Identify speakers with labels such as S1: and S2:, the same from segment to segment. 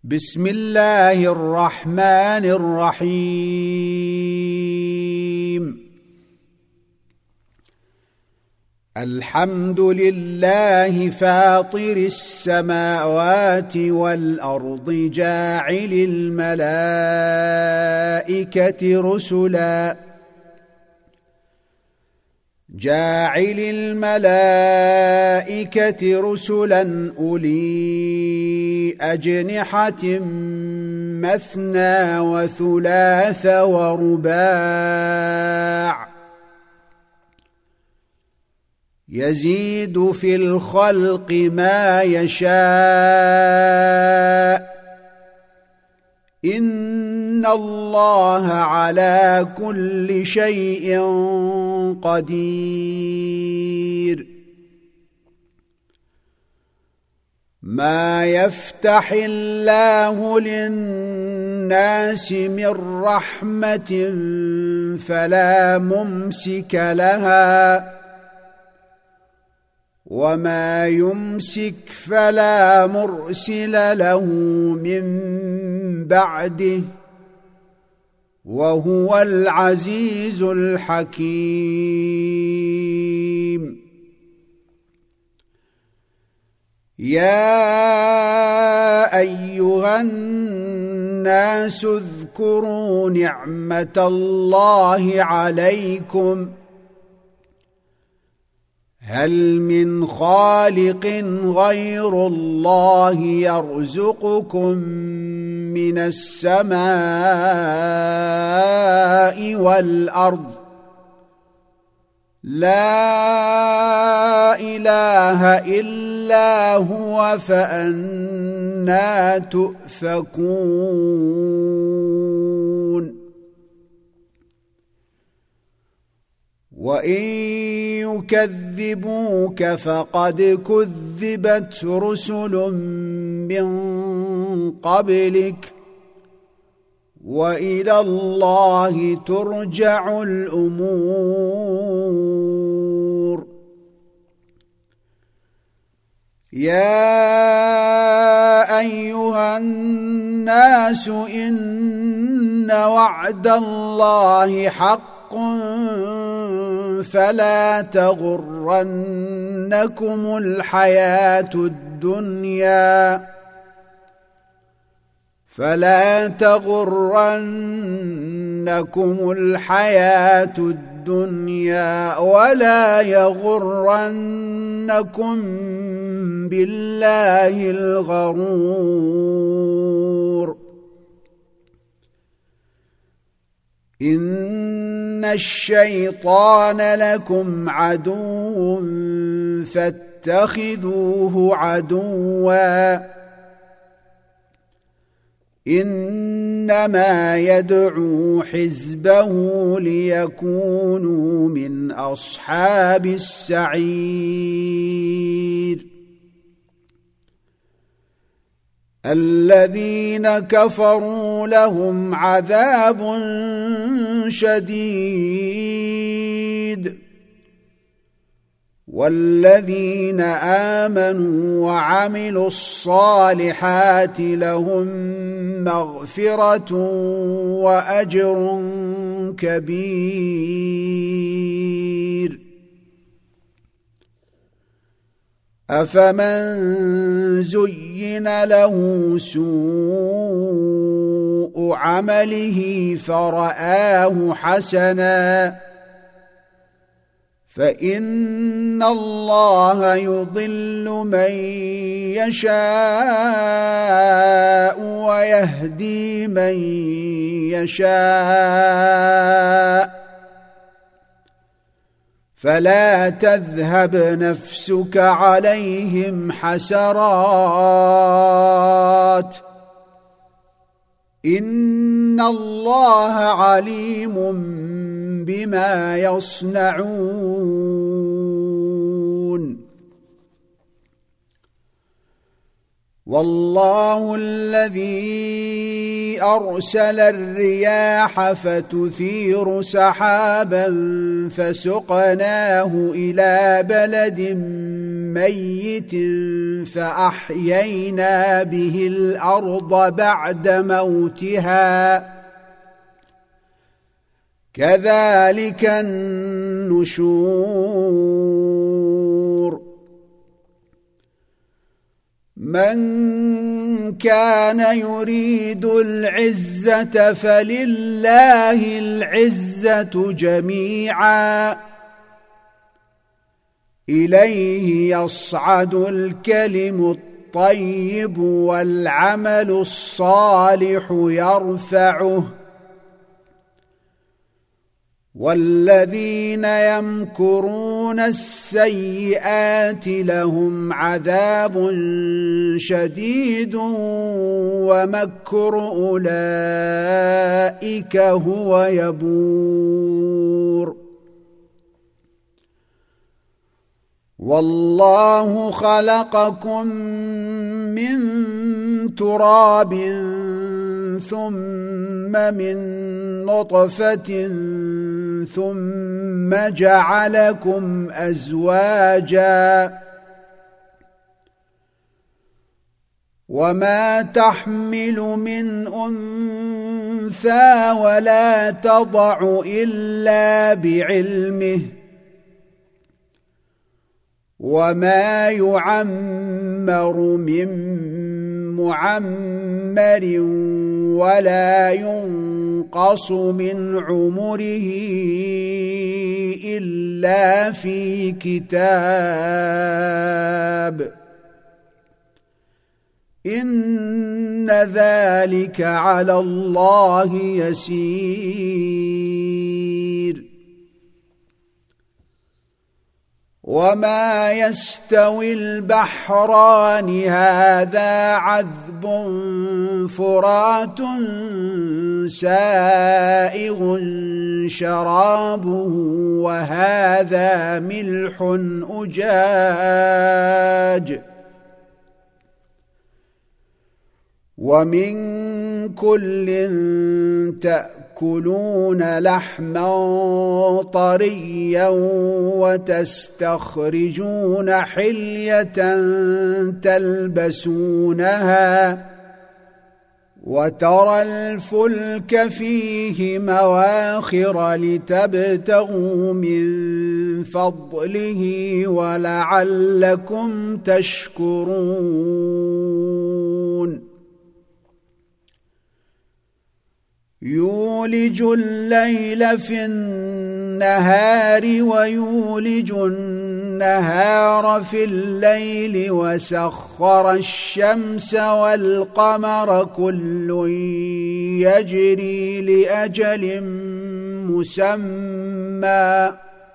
S1: بسم الله الرحمن الرحيم. الحمد لله فاطر السماوات والأرض جاعل الملائكة رسلا أولي أجنحة مثنى وثلاث ورباع يزيد في الخلق ما يشاء إن الله على كل شيء قدير. ما يفتح الله للناس من رحمة فلا ممسك لها وما يمسك فلا مرسل له من بعده وهو العزيز الحكيم. يا أيها الناس اذكروا نعمة الله عليكم هل من خالق غير الله يرزقكم من السماء والأرض لا إله إلا هو فأنى تؤفكون. وإن يكذبوك فقد كذبت رسل من قبلك وإلى الله ترجع الأمور. يا أيها الناس إن وعد الله حق فلا تغرنكم الحياة الدنيا ولا يغرنكم بالله الغرور. إن الشيطان لكم عدو فاتخذوه عدوا إنما يدعو حزبه ليكونوا من أصحاب السعير. الذين كفروا لهم عذاب شديد والذين آمنوا وعملوا الصالحات لهم مغفرة وأجر كبير. أفمن زين له سوء عمله فرآه حسنا فإن الله يضل من يشاء ويهدي من يشاء فلا تذهب نفسك عليهم حسرات إن الله عليم بما يصنعون. والله الذي أرسل الرياح فتثير سحابا فسقناه إلى بلد ميت فأحيينا به الأرض بعد موتها كذلك النشور من كان يريد العزة فلله العزة جميعا إليه يصعد الكلم الطيب والعمل الصالح يرفعه والذين يمكرون السيئات لهم عذاب شديد ومكر أولئك هو يبور والله خلقكم من تراب ثم من نطفة ثم جعلكم أزواجا وما تحمل من أنثى ولا تضع إلا بعلمه وما يعمر من معمر ولا ينقص من عمره إلا في كتاب إن ذلك على الله يسير وما يستوي البحران هذا عذب فرات سائغ شرابه وهذا ملح أجاج ومن كل تأكلون لحما طريا وتستخرجون حلية تلبسونها وترى الفلك فيه مواخر لتبتغوا من فضله ولعلكم تشكرون يولج الليل في النهار ويولج النهار في الليل وسخر الشمس والقمر كل يجري لأجل مسمى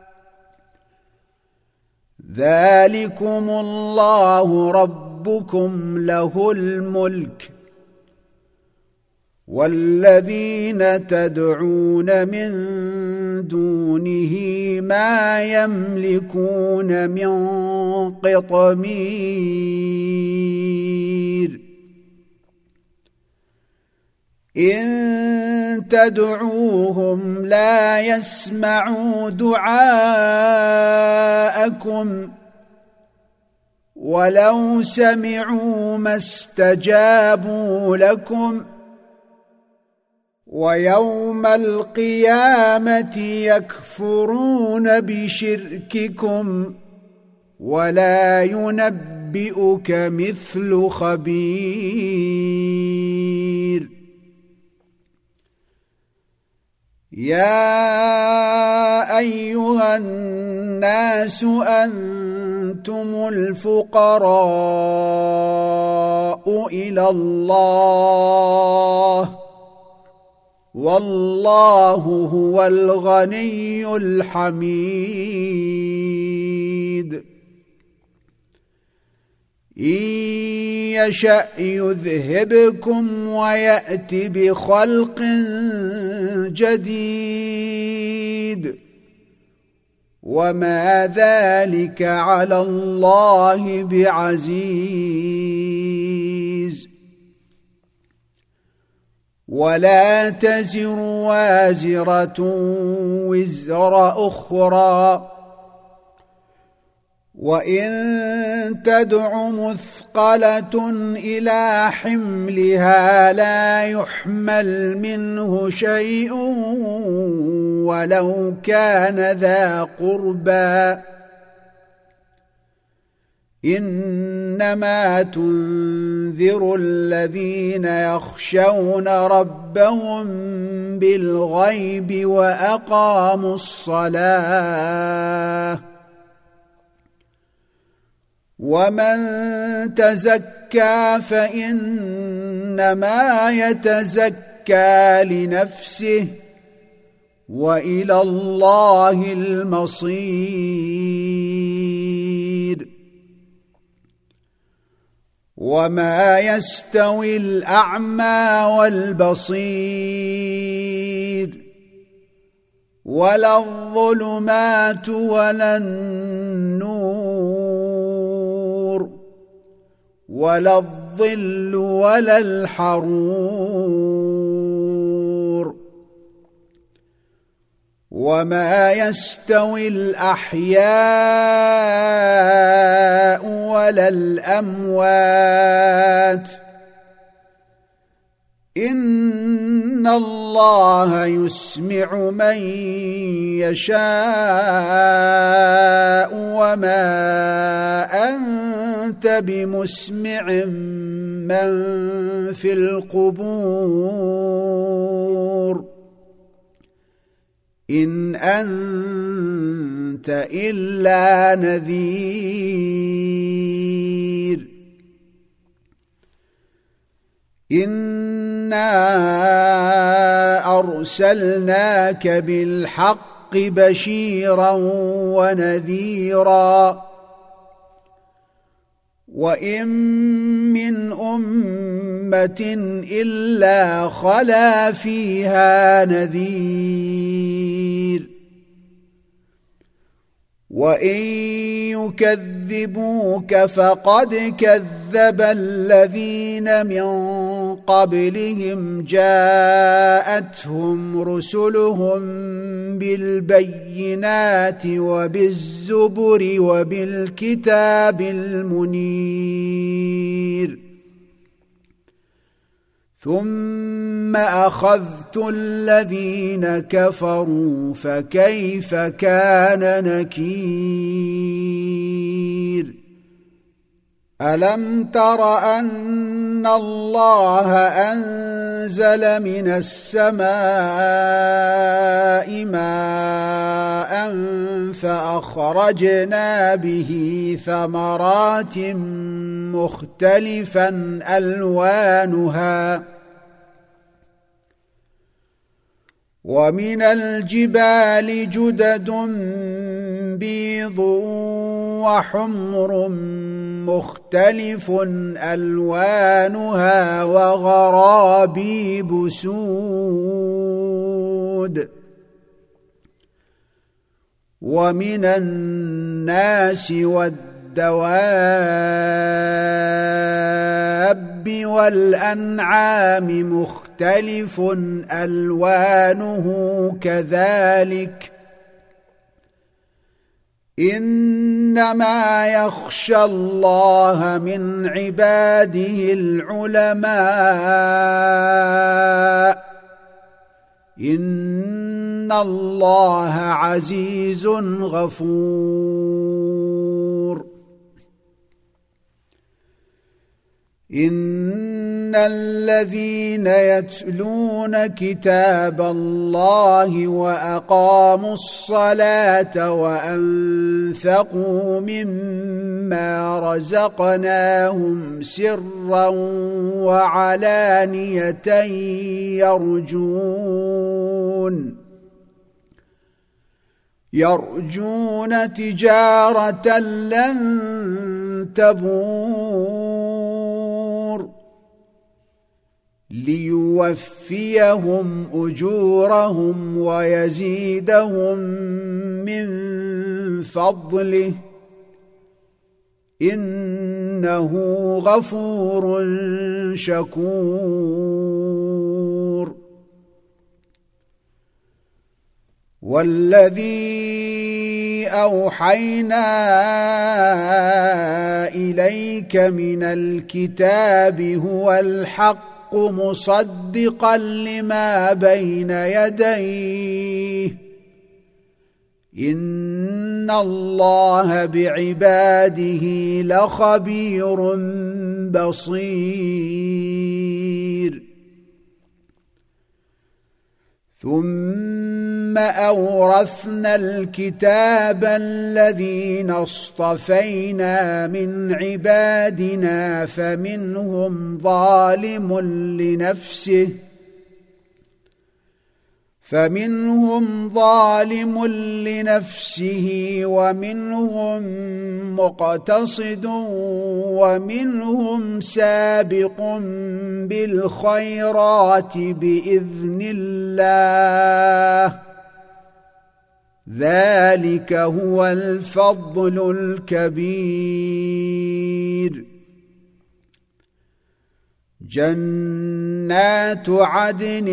S1: ذلكم الله ربكم له الملك والذين تدعون من دونه ما يملكون من قطمير إن تدعوهم لا يسمعوا دعاءكم ولو سمعوا ما استجابوا لكم ويوم القيامة يكفرون بشرككم ولا ينبئك مثل خبير يا أيها الناس أنتم الفقراء إلى الله والله هو الغني الحميد إن يشأ يذهبكم ويأت بخلق جديد وما ذلك على الله بعزيز ولا تزر وازرة وزر أخرى وإن تدع مثقلة إلى حملها لا يحمل منه شيء ولو كان ذا قربى إنما تنذر الذين يخشون ربهم بالغيب وأقاموا الصلاة ومن تزكى فإنما يتزكى لنفسه وإلى الله المصير وما يستوي الأعمى والبصير ولا الظلمات ولا النور ولا الظل ولا الحرور وما يستوي الأحياء ولا الأموات إن الله يسمع من يشاء وما أنت بمسمع من في القبور إن أنت إلا نذير إنا أرسلناك بالحق بشيرا ونذيرا وإن من أمة إلا خلا فيها نذير وإن يكذبوك فقد كذب الذين من قبلهم جاءتهم رسلهم بالبينات وبالزبر وبالكتاب المنير ثم أخذت الذين كفروا فكيف كان نكير ألم تر أن الله أنزل من السماء ماء فأخرجنا به ثمرات مختلفا ألوانها ومن الجبال جدد بيض وحمر مختلف ألوانها وغرابيب سود ومن الناس والدواب والأنعام مختلف ألوانه كذلك إنما يخشى الله من عباده العلماء إن الله عزيز غفور إن الذين يتلون كتاب الله وأقاموا الصلاة وأنفقوا مما رزقناهم سرا وعلانية يرجون تجارة لن تبور ليوفيهم أجورهم ويزيدهم من فضله إنه غفور شكور والذي أوحينا إليك من الكتاب هو الحق مصدقا لما بين يديه إن الله بعباده لخبير بصير ثم أورثنا الكتاب الذين اصطفينا من عبادنا فمنهم ظالم لنفسه ومنهم مقتصد ومنهم سابق بالخيرات بإذن الله ذلك هو الفضل الكبير جنات عدن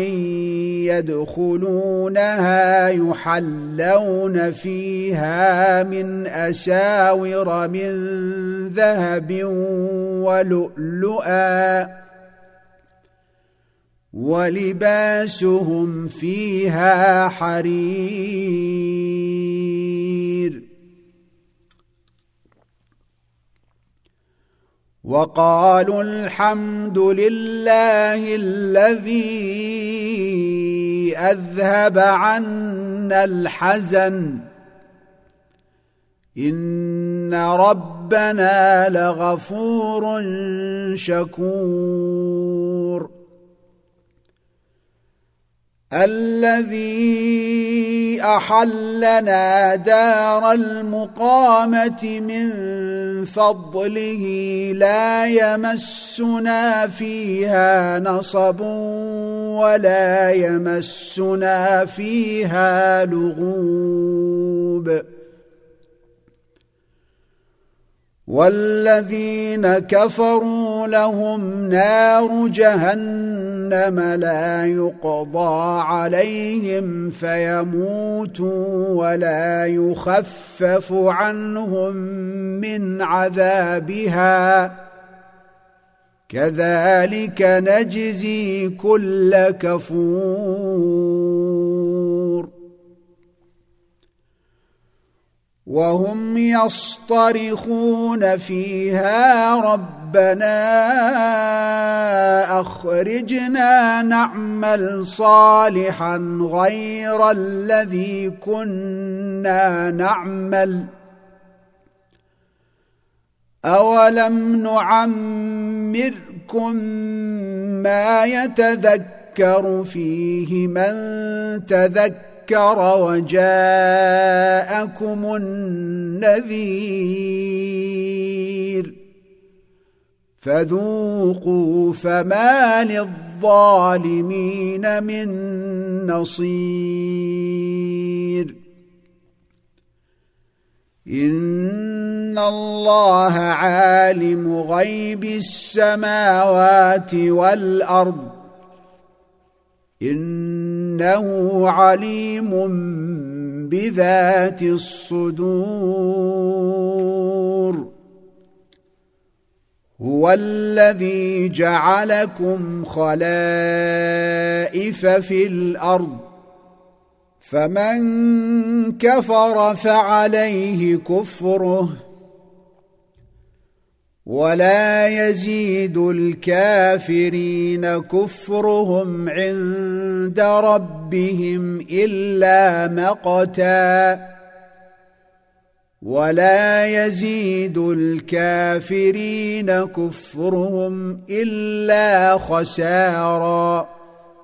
S1: يدخلونها يحلون فيها من أساور من ذهب ولؤلؤا ولباسهم فيها حرير وقالوا الحمد لله الذي أذهب عنا الحزن إن ربنا لغفور شكور الذي أحلنا دار المقامة من فضله لا يمسنا فيها نصب ولا يمسنا فيها لغوب والذين كفروا لهم نار جهنم لا يقضى عليهم فيموتوا ولا يخفف عنهم من عذابها كذلك نجزي كل كفور وهم يصطرخون فيها ربنا أخرجنا نعمل صالحا غير الذي كنا نعمل أولم نعمركم ما يتذكر فيه من تذكر وجاءكم النذير فذوقوا فما للظالمين من نصير إن الله عالم غيب السماوات والأرض إنه عليم بذات الصدور هو الذي جعلكم خلائف في الأرض فمن كفر فعليه كفره ولا يزيد الكافرين كفرهم عند ربهم إلا مقتا ولا يزيد الكافرين كفرهم إلا خسارا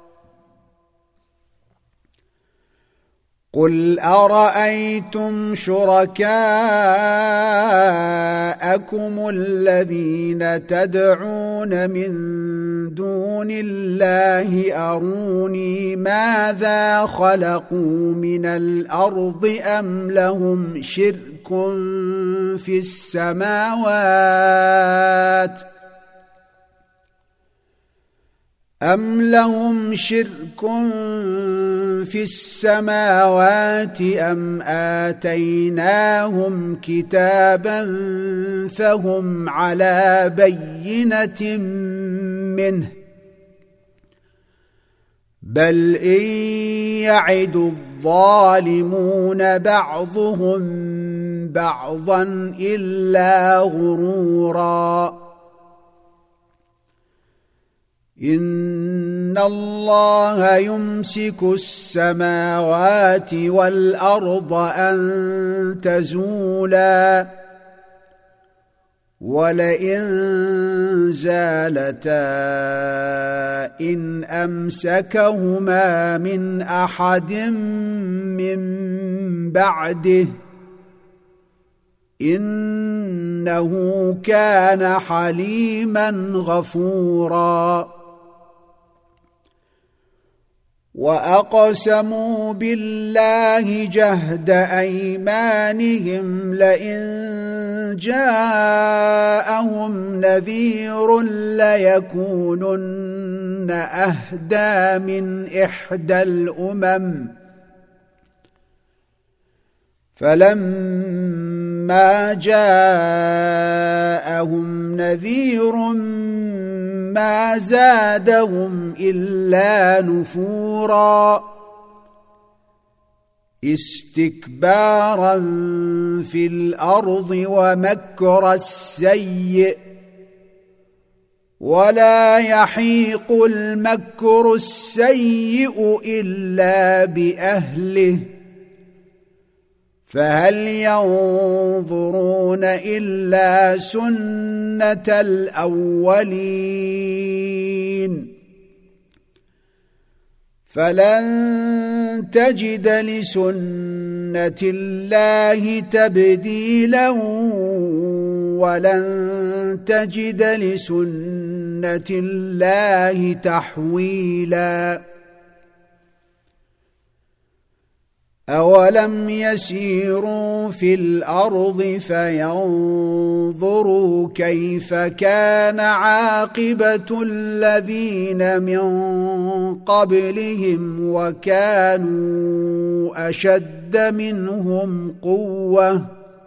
S1: قل أرأيتم شركاءكم الذين تدعون من دون الله أروني ماذا خلقوا من الأرض أم لهم شرك في السماوات أم لهم شرك في السماوات أم آتيناهم كتابا فهم على بينة منه بل إن يعد الظالمون بعضهم بعضا إلا غرورا إن الله يمسك السماوات والأرض أن تزولا ولئن زالتا إن أمسكهما من أحد من بعده إنه كان حليما غفورا وأقسموا بالله جهد أيمانهم لئن جاءهم نذير ليكونن أهدى من إحدى الأمم فلما جاءهم نذير ما زادهم إلا نفورا استكبارا في الأرض ومكر السيئ ولا يحيق المكر السيئ إلا بأهله فهل ينظرون إلا سنة الأولين فلن تجد لسنة الله تبديلا ولن تجد لسنة الله تحويلا أولم يسيروا في الأرض فينظروا كيف كان عاقبة الذين من قبلهم وكانوا أشد منهم قوة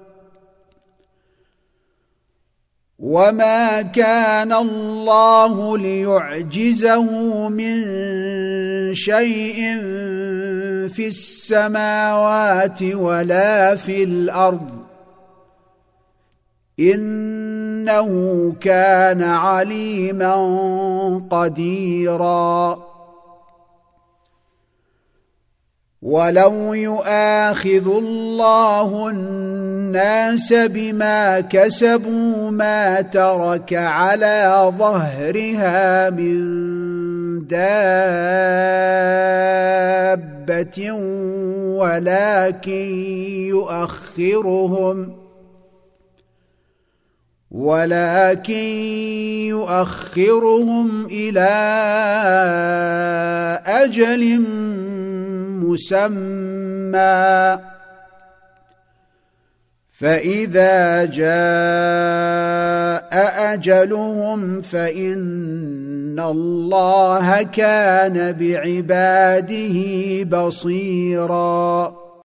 S1: وما كان الله ليعجزه من شيء في السماوات ولا في الأرض إنه كان عليما قديرا ولو يؤاخذ الله الناس بما كسبوا ما ترك على ظهرها من دابة ولكن يؤخرهم إلى أجل مسمى فإذا جاء أجلهم فإن الله كان بعباده بصيراً